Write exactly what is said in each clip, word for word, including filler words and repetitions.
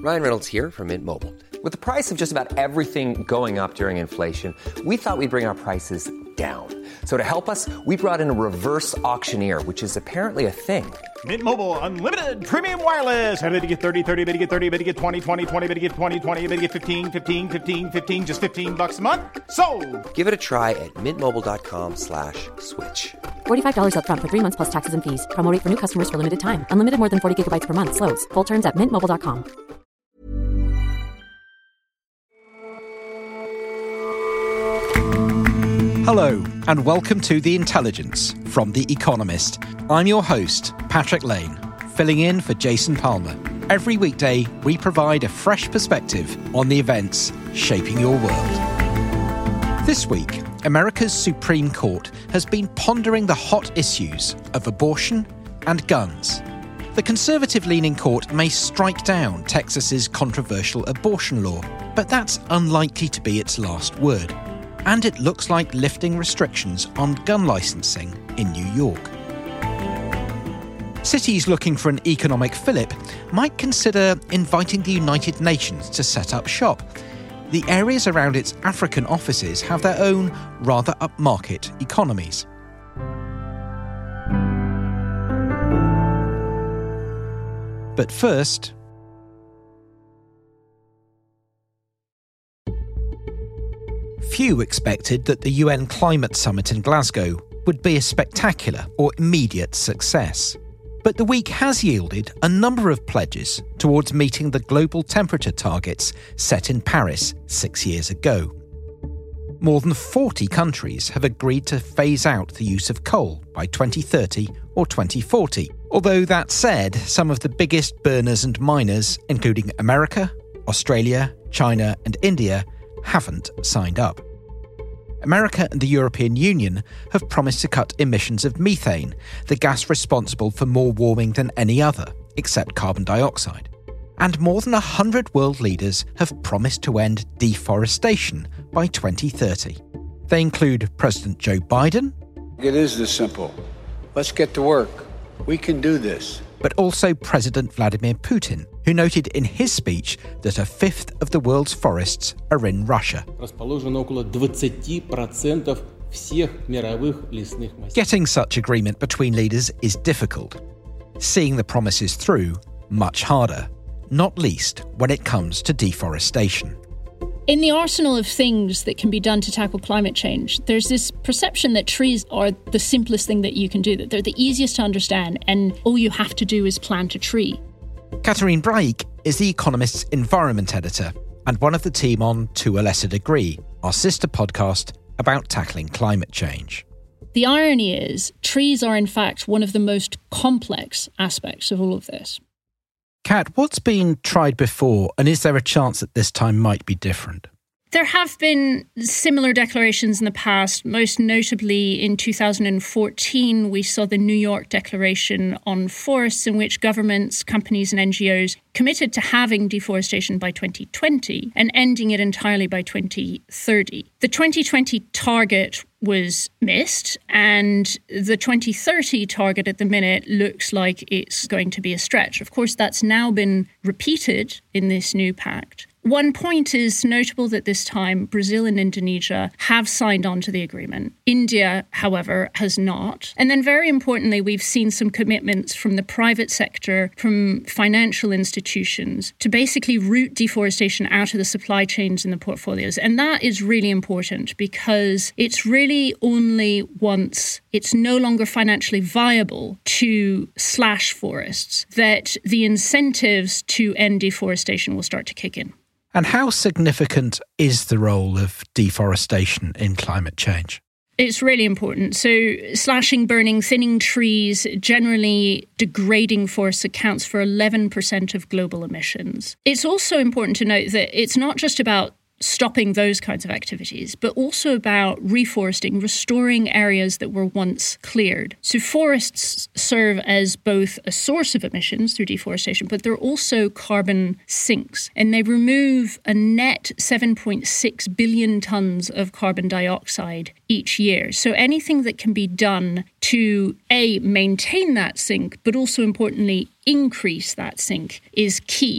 Ryan Reynolds here from Mint Mobile. With the price of just about everything going up during inflation, we thought we'd bring our prices down. So to help us, we brought in a reverse auctioneer, which is apparently a thing. Mint Mobile Unlimited Premium Wireless. How to get thirty, thirty, how to get thirty, how to get twenty, twenty, twenty, how to get twenty, twenty, how to get fifteen, fifteen, fifteen, fifteen, just fifteen bucks a month? Sold! Give it a try at mintmobile.com slash switch. forty-five dollars up front for three months plus taxes and fees. Promo rate for new customers for limited time. Unlimited more than forty gigabytes per month. Slows full terms at mint mobile dot com. Hello, and welcome to The Intelligence from The Economist. I'm your host, Patrick Lane, filling in for Jason Palmer. Every weekday, we provide a fresh perspective on the events shaping your world. This week, America's Supreme Court has been pondering the hot issues of abortion and guns. The conservative-leaning court may strike down Texas's controversial abortion law, but that's unlikely to be its last word. And it looks like lifting restrictions on gun licensing in New York. Cities looking for an economic fillip might consider inviting the United Nations to set up shop. The areas around its African offices have their own rather upmarket economies. But first, few expected that the U N Climate Summit in Glasgow would be a spectacular or immediate success. But the week has yielded a number of pledges towards meeting the global temperature targets set in Paris six years ago. More than forty countries have agreed to phase out the use of coal by twenty thirty or twenty forty. Although that said, some of the biggest burners and miners, including America, Australia, China and India, haven't signed up. America and the European Union have promised to cut emissions of methane, the gas responsible for more warming than any other, except carbon dioxide. And more than one hundred world leaders have promised to end deforestation by twenty thirty. They include President Joe Biden. It is this simple. Let's get to work. We can do this. But also President Vladimir Putin, who noted in his speech that a fifth of the world's forests are in Russia. Getting such agreement between leaders is difficult. Seeing the promises through, much harder, not least when it comes to deforestation. In the arsenal of things that can be done to tackle climate change, there's this perception that trees are the simplest thing that you can do, that they're the easiest to understand, and all you have to do is plant a tree. Catherine Braik is The Economist's environment editor and one of the team on To a Lesser Degree, our sister podcast about tackling climate change. The irony is, trees are in fact one of the most complex aspects of all of this. Kat, what's been tried before, and is there a chance that this time might be different? There have been similar declarations in the past. Most notably, in two thousand fourteen, we saw the New York Declaration on Forests, in which governments, companies and N G Os committed to having deforestation by twenty twenty and ending it entirely by twenty thirty. The twenty twenty target was missed, and the twenty thirty target at the minute looks like it's going to be a stretch. Of course, that's now been repeated in this new pact. One point is notable that this time Brazil and Indonesia have signed on to the agreement. India, however, has not. And then very importantly, we've seen some commitments from the private sector, from financial institutions, to basically root deforestation out of the supply chains in the portfolios. And that is really important because it's really only once it's no longer financially viable to slash forests that the incentives to end deforestation will start to kick in. And how significant is the role of deforestation in climate change? It's really important. So slashing, burning, thinning trees, generally degrading forests accounts for eleven percent of global emissions. It's also important to note that it's not just about stopping those kinds of activities, but also about reforesting, restoring areas that were once cleared. So forests serve as both a source of emissions through deforestation, but they're also carbon sinks, and they remove a net seven point six billion tonnes of carbon dioxide each year. So anything that can be done to, A, maintain that sink, but also importantly, increase that sink is key.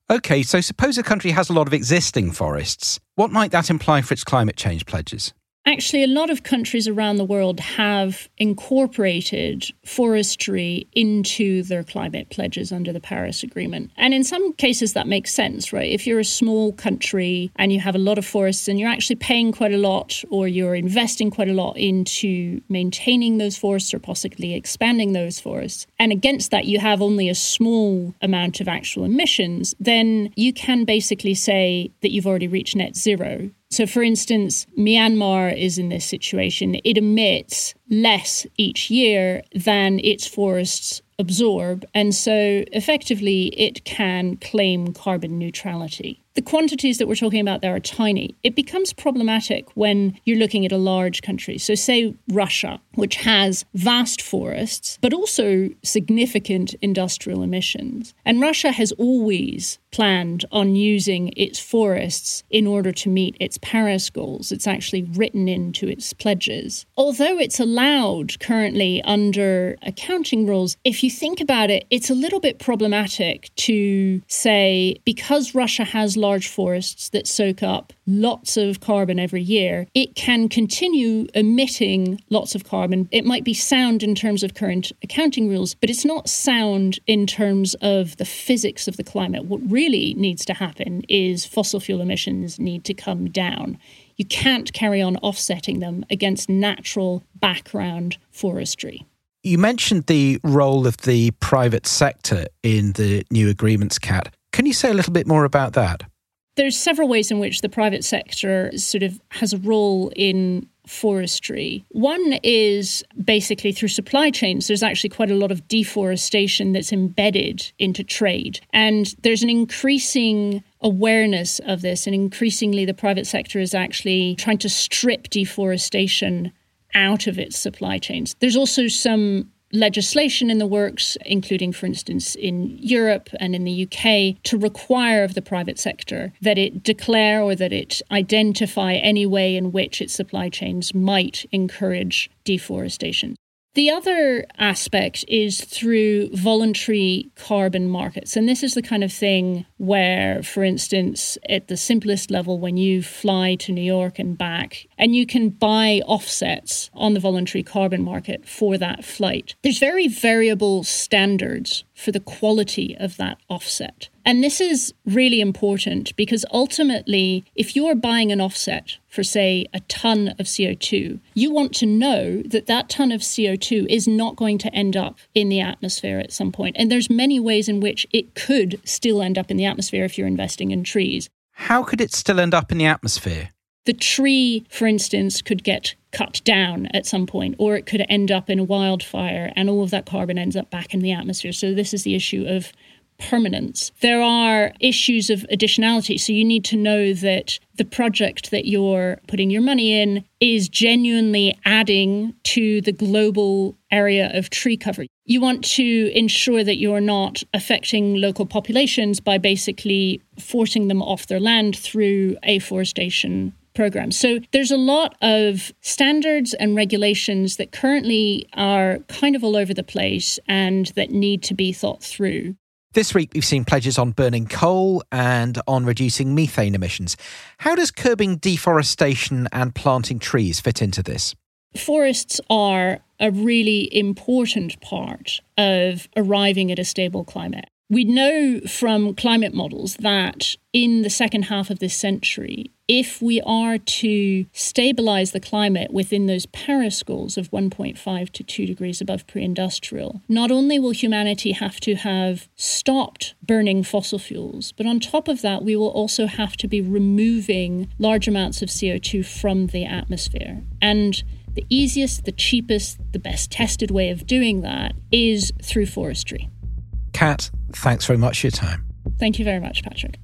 OK, so suppose a country has a lot of existing forests. What might that imply for its climate change pledges? Actually, a lot of countries around the world have incorporated forestry into their climate pledges under the Paris Agreement. And in some cases, that makes sense, right? If you're a small country and you have a lot of forests and you're actually paying quite a lot, or you're investing quite a lot into maintaining those forests or possibly expanding those forests, and against that you have only a small amount of actual emissions, then you can basically say that you've already reached net zero. So, for instance, Myanmar is in this situation. It emits less each year than its forests absorb, and so effectively it can claim carbon neutrality. The quantities that we're talking about there are tiny. It becomes problematic when you're looking at a large country. So say Russia, which has vast forests, but also significant industrial emissions. And Russia has always planned on using its forests in order to meet its Paris goals. It's actually written into its pledges. Although it's allowed currently under accounting rules, if you think about it, it's a little bit problematic to say, because Russia has large forests that soak up lots of carbon every year, it can continue emitting lots of carbon. It might be sound in terms of current accounting rules, but it's not sound in terms of the physics of the climate. What really needs to happen is fossil fuel emissions need to come down. You can't carry on offsetting them against natural background forestry. You mentioned the role of the private sector in the new agreements, Kat. Can you say a little bit more about that? There's several ways in which the private sector sort of has a role in forestry. One is basically through supply chains. There's actually quite a lot of deforestation that's embedded into trade. And there's an increasing awareness of this, and increasingly the private sector is actually trying to strip deforestation out of its supply chains. There's also some legislation in the works, including, for instance, in Europe and in the U K, to require of the private sector that it declare or that it identify any way in which its supply chains might encourage deforestation. The other aspect is through voluntary carbon markets. And this is the kind of thing where, for instance, at the simplest level, when you fly to New York and back, and you can buy offsets on the voluntary carbon market for that flight, there's very variable standards for the quality of that offset. And this is really important because ultimately, if you're buying an offset for, say, a ton of C O two, you want to know that that ton of C O two is not going to end up in the atmosphere at some point. And there's many ways in which it could still end up in the atmosphere if you're investing in trees. How could it still end up in the atmosphere? The tree, for instance, could get cut down at some point, or it could end up in a wildfire, and all of that carbon ends up back in the atmosphere. So this is the issue of permanence. There are issues of additionality. So you need to know that the project that you're putting your money in is genuinely adding to the global area of tree cover. You want to ensure that you're not affecting local populations by basically forcing them off their land through afforestation programs. So there's a lot of standards and regulations that currently are kind of all over the place and that need to be thought through. This week, we've seen pledges on burning coal and on reducing methane emissions. How does curbing deforestation and planting trees fit into this? Forests are a really important part of arriving at a stable climate. We know from climate models that in the second half of this century, if we are to stabilise the climate within those Paris goals of one point five to two degrees above pre-industrial, not only will humanity have to have stopped burning fossil fuels, but on top of that, we will also have to be removing large amounts of C O two from the atmosphere. And the easiest, the cheapest, the best tested way of doing that is through forestry. Kat, thanks very much for your time. Thank you very much, Patrick.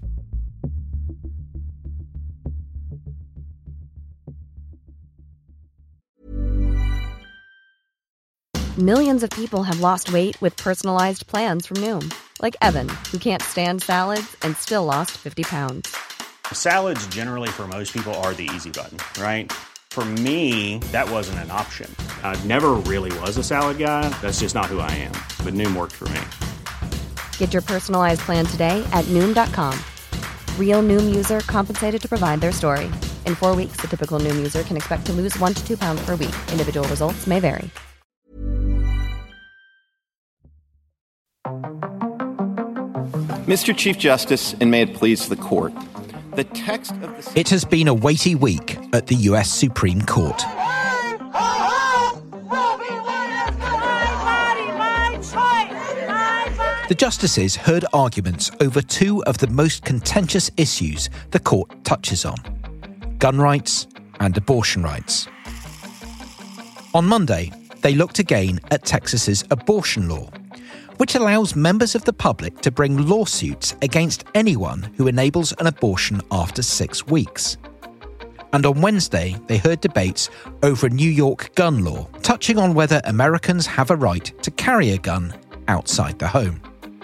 Millions of people have lost weight with personalized plans from Noom. Like Evan, who can't stand salads and still lost fifty pounds. Salads generally for most people are the easy button, right? For me, that wasn't an option. I never really was a salad guy. That's just not who I am. But Noom worked for me. Get your personalized plan today at Noom dot com. Real Noom user compensated to provide their story. In four weeks, the typical Noom user can expect to lose one to two pounds per week. Individual results may vary. Mister Chief Justice, and may it please the Court, the text of the... It has been a weighty week at the U S Supreme Court. The justices heard arguments over two of the most contentious issues the court touches on: gun rights and abortion rights. On Monday, they looked again at Texas's abortion law, which allows members of the public to bring lawsuits against anyone who enables an abortion after six weeks. And on Wednesday, they heard debates over a New York gun law, touching on whether Americans have a right to carry a gun outside the home.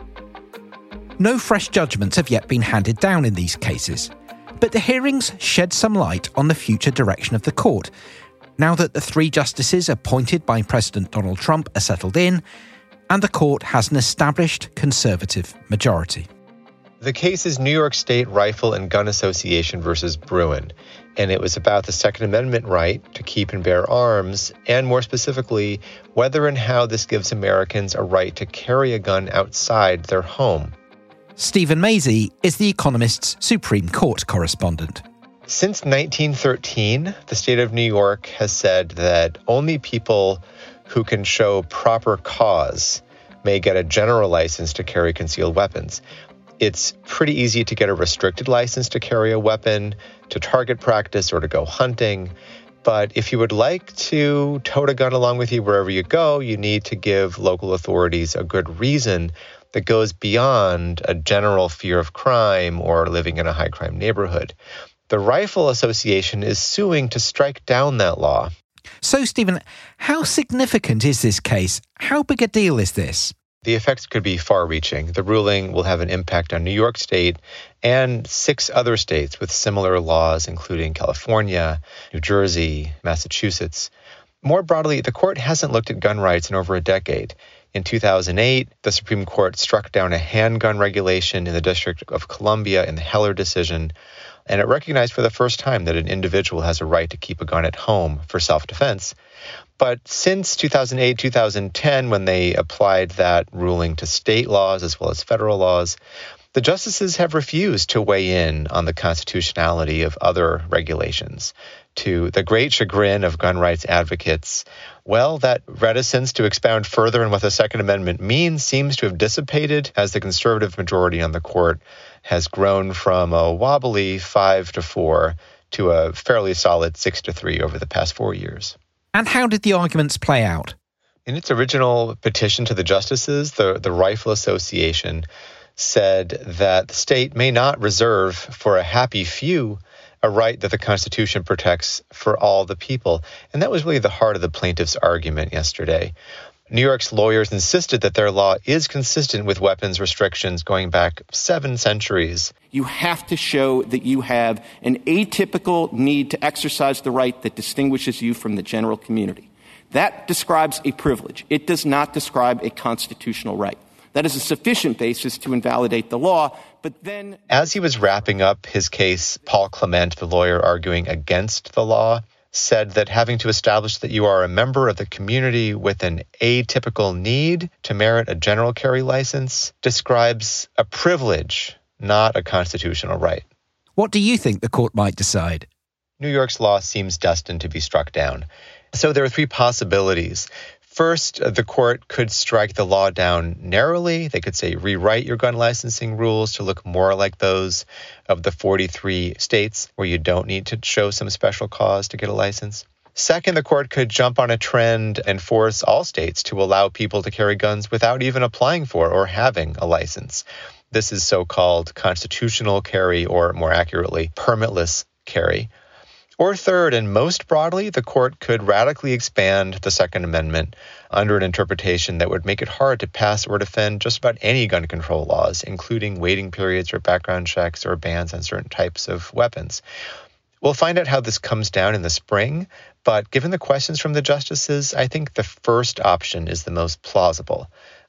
No fresh judgments have yet been handed down in these cases, but the hearings shed some light on the future direction of the court, now that the three justices appointed by President Donald Trump are settled in, and the court has an established conservative majority. The case is New York State Rifle and Gun Association versus Bruen, and it was about the Second Amendment right to keep and bear arms, and more specifically, whether and how this gives Americans a right to carry a gun outside their home. Stephen Mazie is The Economist's Supreme Court correspondent. Since nineteen thirteen, the state of New York has said that only people who can show proper cause may get a general license to carry concealed weapons. It's pretty easy to get a restricted license to carry a weapon, to target practice, or to go hunting. But if you would like to tote a gun along with you wherever you go, you need to give local authorities a good reason that goes beyond a general fear of crime or living in a high-crime neighborhood. The Rifle Association is suing to strike down that law. So, Stephen, how significant is this case? How big a deal is this? The effects could be far-reaching. The ruling will have an impact on New York State and six other states with similar laws, including California, New Jersey, Massachusetts. More broadly, the court hasn't looked at gun rights in over a decade. In two thousand eight, the Supreme Court struck down a handgun regulation in the District of Columbia in the Heller decision, and it recognized for the first time that an individual has a right to keep a gun at home for self-defense. But since two thousand eight, two thousand ten, when they applied that ruling to state laws as well as federal laws, the justices have refused to weigh in on the constitutionality of other regulations. To the great chagrin of gun rights advocates, well, that reticence to expound further on what the Second Amendment means seems to have dissipated as the conservative majority on the court has grown from a wobbly five to four to a fairly solid six to three over the past four years. And how did the arguments play out? In its original petition to the justices, the, the Rifle Association said that the state may not reserve for a happy few a right that the Constitution protects for all the people. And that was really the heart of the plaintiff's argument yesterday. New York's lawyers insisted that their law is consistent with weapons restrictions going back seven centuries. You have to show that you have an atypical need to exercise the right that distinguishes you from the general community. That describes a privilege. It does not describe a constitutional right. That is a sufficient basis to invalidate the law, but then... As he was wrapping up his case, Paul Clement, the lawyer arguing against the law, said that having to establish that you are a member of the community with an atypical need to merit a general carry license describes a privilege, not a constitutional right. What do you think the court might decide? New York's law seems destined to be struck down. So there are three possibilities. First, the court could strike the law down narrowly. They could say rewrite your gun licensing rules to look more like those of the forty-three states where you don't need to show some special cause to get a license. Second, the court could jump on a trend and force all states to allow people to carry guns without even applying for or having a license. This is so-called constitutional carry, or more accurately, permitless carry. Or third, and most broadly, the court could radically expand the Second Amendment under an interpretation that would make it hard to pass or defend just about any gun control laws, including waiting periods or background checks or bans on certain types of weapons. We'll find out how this comes down in the spring, but given the questions from the justices, I think the first option is the most plausible.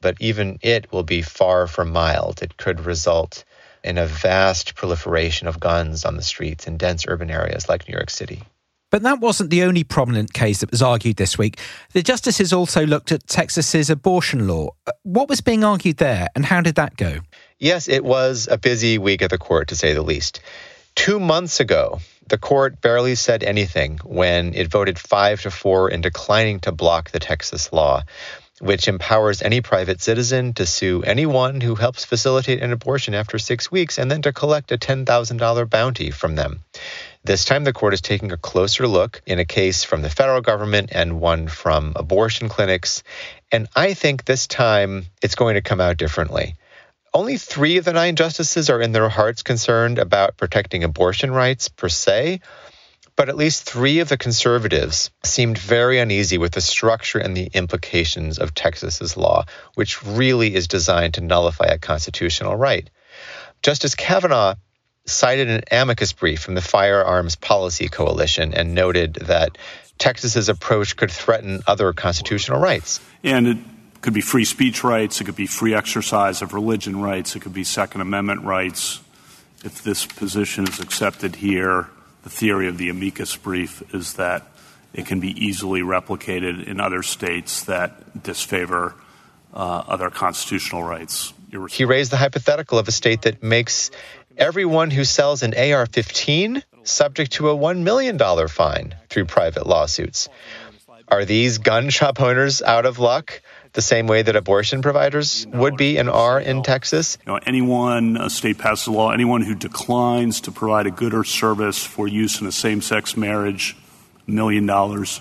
but even it will be far from mild. It could result in a vast proliferation of guns on the streets in dense urban areas like New York City. But that wasn't the only prominent case that was argued this week. The justices also looked at Texas's abortion law. What was being argued there, and how did that go? Yes, it was a busy week at the court, to say the least. Two months ago, the court barely said anything when it voted five to four in declining to block the Texas law, which empowers any private citizen to sue anyone who helps facilitate an abortion after six weeks and then to collect a ten thousand dollars bounty from them. This time, the court is taking a closer look in a case from the federal government and one from abortion clinics. And I think this time it's going to come out differently. Only three of the nine justices are in their hearts concerned about protecting abortion rights per se, but at least three of the conservatives seemed very uneasy with the structure and the implications of Texas's law, which really is designed to nullify a constitutional right. Justice Kavanaugh cited an amicus brief from the Firearms Policy Coalition and noted that Texas's approach could threaten other constitutional rights. And it could be free speech rights, it could be free exercise of religion rights, it could be Second Amendment rights. If this position is accepted here, the theory of the amicus brief is that it can be easily replicated in other states that disfavor uh, other constitutional rights. He raised the hypothetical of a state that makes everyone who sells an A R fifteen subject to a one million dollars fine through private lawsuits. Are these gun shop owners out of luck the same way that abortion providers would be and are in Texas? You know, anyone, a state passes a law, anyone who declines to provide a good or service for use in a same-sex marriage, a million dollars,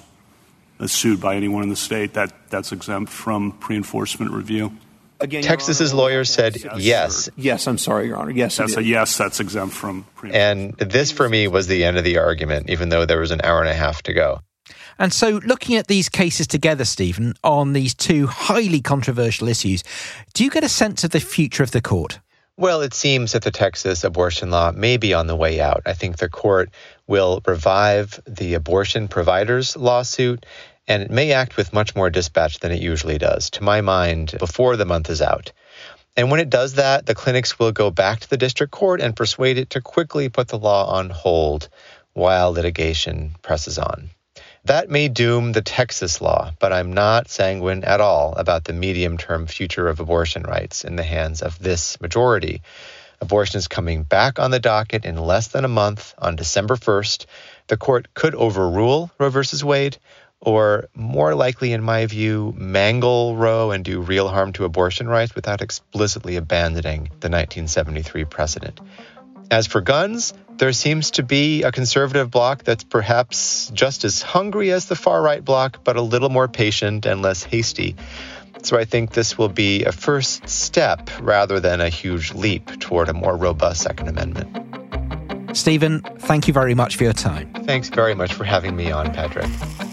is sued by anyone in the state, that, that's exempt from pre-enforcement review. Again, Texas's lawyer said yes. Yes, yes I'm sorry, Your Honor. Yes, that's a yes, that's exempt from pre-enforcement. And this, for me, was the end of the argument, even though there was an hour and a half to go. And so looking at these cases together, Stephen, on these two highly controversial issues, do you get a sense of the future of the court? Well, it seems that the Texas abortion law may be on the way out. I think the court will revive the abortion providers lawsuit, and it may act with much more dispatch than it usually does, to my mind, before the month is out. And when it does that, the clinics will go back to the district court and persuade it to quickly put the law on hold while litigation presses on. That may doom the Texas law, but I'm not sanguine at all about the medium-term future of abortion rights in the hands of this majority. Abortion is coming back on the docket in less than a month on December first. The court could overrule Roe versus Wade, or more likely, in my view, mangle Roe and do real harm to abortion rights without explicitly abandoning the nineteen seventy-three precedent. As for guns, there seems to be a conservative bloc that's perhaps just as hungry as the far-right bloc, but a little more patient and less hasty. So I think this will be a first step rather than a huge leap toward a more robust Second Amendment. Stephen, thank you very much for your time. Thanks very much for having me on, Patrick.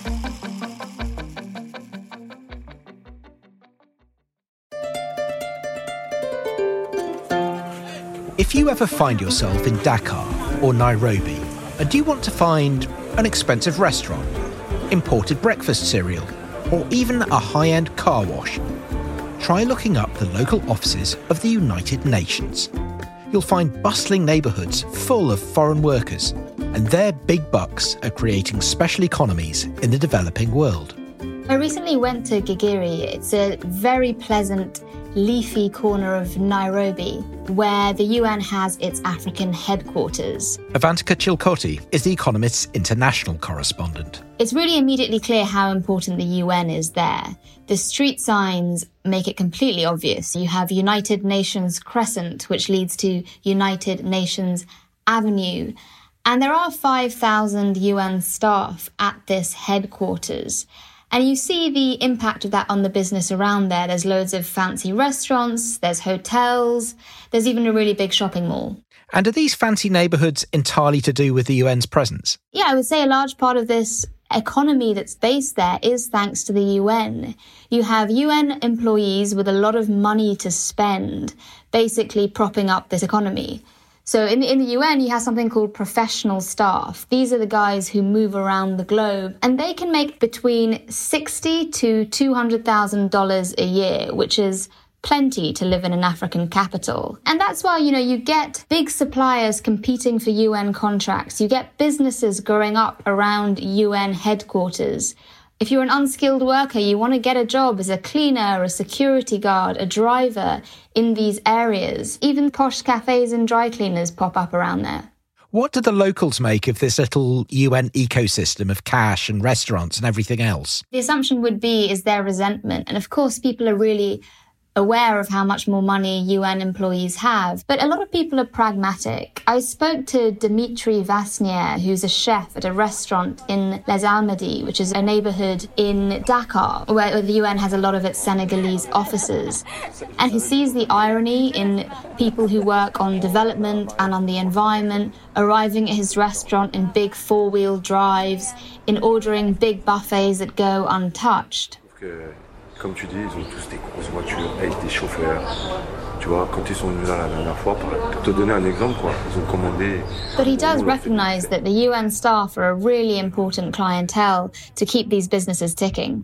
If you ever find yourself in Dakar or Nairobi and you want to find an expensive restaurant, imported breakfast cereal, or even a high-end car wash, try looking up the local offices of the United Nations. You'll find bustling neighbourhoods full of foreign workers, and their big bucks are creating special economies in the developing world. I recently went to Gigiri. It's a very pleasant, leafy corner of Nairobi, where the U N has its African headquarters. Avantika Chilkoti is The Economist's international correspondent. It's really immediately clear how important the U N is there. The street signs make it completely obvious. You have United Nations Crescent, which leads to United Nations Avenue. And there are five thousand U N staff at this headquarters. And you see the impact of that on the business around there. There's loads of fancy restaurants, there's hotels, there's even a really big shopping mall. And are these fancy neighbourhoods entirely to do with the U N's presence? Yeah, I would say a large part of this economy that's based there is thanks to the U N. You have U N employees with a lot of money to spend, basically propping up this economy. So in the, in the U N, you have something called professional staff. These are the guys who move around the globe, and they can make between sixty to two hundred thousand dollars a year, which is plenty to live in an African capital. And that's why, you know, you get big suppliers competing for U N contracts. You get businesses growing up around U N headquarters. If you're an unskilled worker, you want to get a job as a cleaner, a security guard, a driver in these areas. Even posh cafes and dry cleaners pop up around there. What do the locals make of this little U N ecosystem of cash and restaurants and everything else? The assumption would be is their resentment. And of course, people are really aware of how much more money U N employees have. But a lot of people are pragmatic. I spoke to Dimitri Vasnier, who's a chef at a restaurant in Les Almadies, which is a neighborhood in Dakar, where the U N has a lot of its Senegalese offices. And he sees the irony in people who work on development and on the environment arriving at his restaurant in big four-wheel drives, in ordering big buffets that go untouched. Comme tu dis, ils ont tous des grosses voitures avec des chauffeurs. Tu vois, quand ils sont venus là la dernière fois, pour te donner un exemple, quoi, ils ont commandé. But he does recognise that the U N staff are a really important clientele to keep these businesses ticking.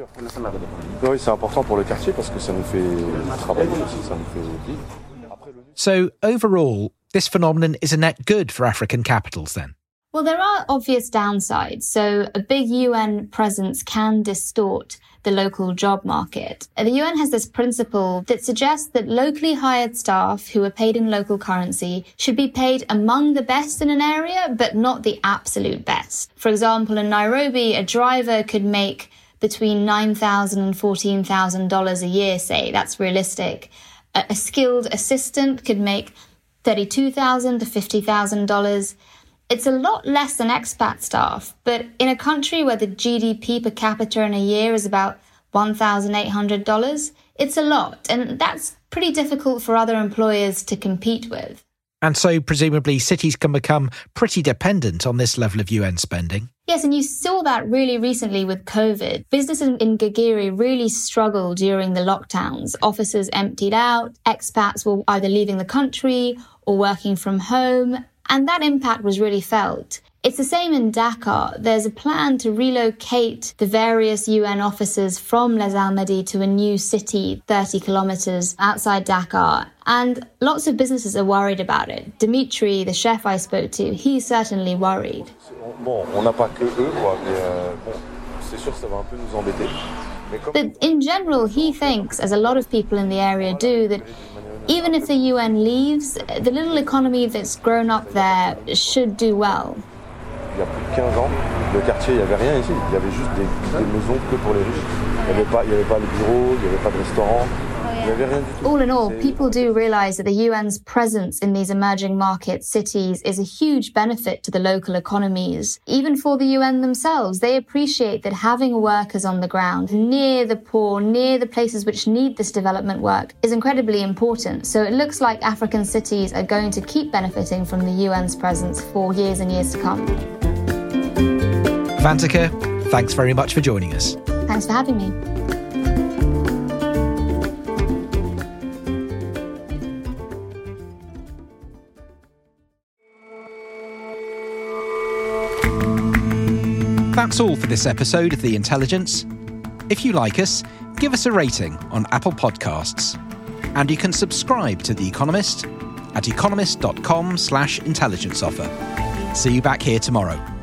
Oui, c'est important pour le quartier parce que ça nous fait travailler aussi, ça nous fait vivre. So overall, this phenomenon is a net good for African capitals then? Well, there are obvious downsides. So a big U N presence can distort the local job market. The U N has this principle that suggests that locally hired staff who are paid in local currency should be paid among the best in an area, but not the absolute best. For example, in Nairobi, a driver could make between nine thousand dollars and fourteen thousand dollars a year, say. That's realistic. A, a skilled assistant could make thirty-two thousand dollars to fifty thousand dollars. It's a lot less than expat staff, but in a country where the G D P per capita in a year is about one thousand eight hundred dollars, it's a lot, and that's pretty difficult for other employers to compete with. And so presumably cities can become pretty dependent on this level of U N spending. Yes, and you saw that really recently with COVID. Businesses in Gigiri really struggled during the lockdowns. Offices emptied out, expats were either leaving the country or working from home, and that impact was really felt. It's the same in Dakar. There's a plan to relocate the various U N offices from Les Almadies to a new city thirty kilometres outside Dakar. And lots of businesses are worried about it. Dimitri, the chef I spoke to, he's certainly worried. Bon, on n'a pas que eux, quoi, mais euh, bon, c'est sûr que ça va un peu nous embêter. But in general, he thinks, as a lot of people in the area do, that even if the U N leaves, the little economy that's grown up there should do well. Il y a plus de quinze ans, le quartier, il n'y avait rien ici. Il y avait juste des, des maisons que pour les riches. Il n'y avait pas, il n'y avait pas le bureau, il n'y avait pas de restaurant. Il n'y avait rien du tout. All in all, people do realise that the U N's presence in these emerging market cities is a huge benefit to the local economies. Even for the U N themselves, they appreciate that having workers on the ground near the poor, near the places which need this development work is incredibly important. So it looks like African cities are going to keep benefiting from the U N's presence for years and years to come. Vantika, thanks very much for joining us. Thanks for having me. That's all for this episode of The Intelligence. If you like us, give us a rating on Apple Podcasts. And you can subscribe to The Economist at economist.com slash intelligence offer. See you back here tomorrow.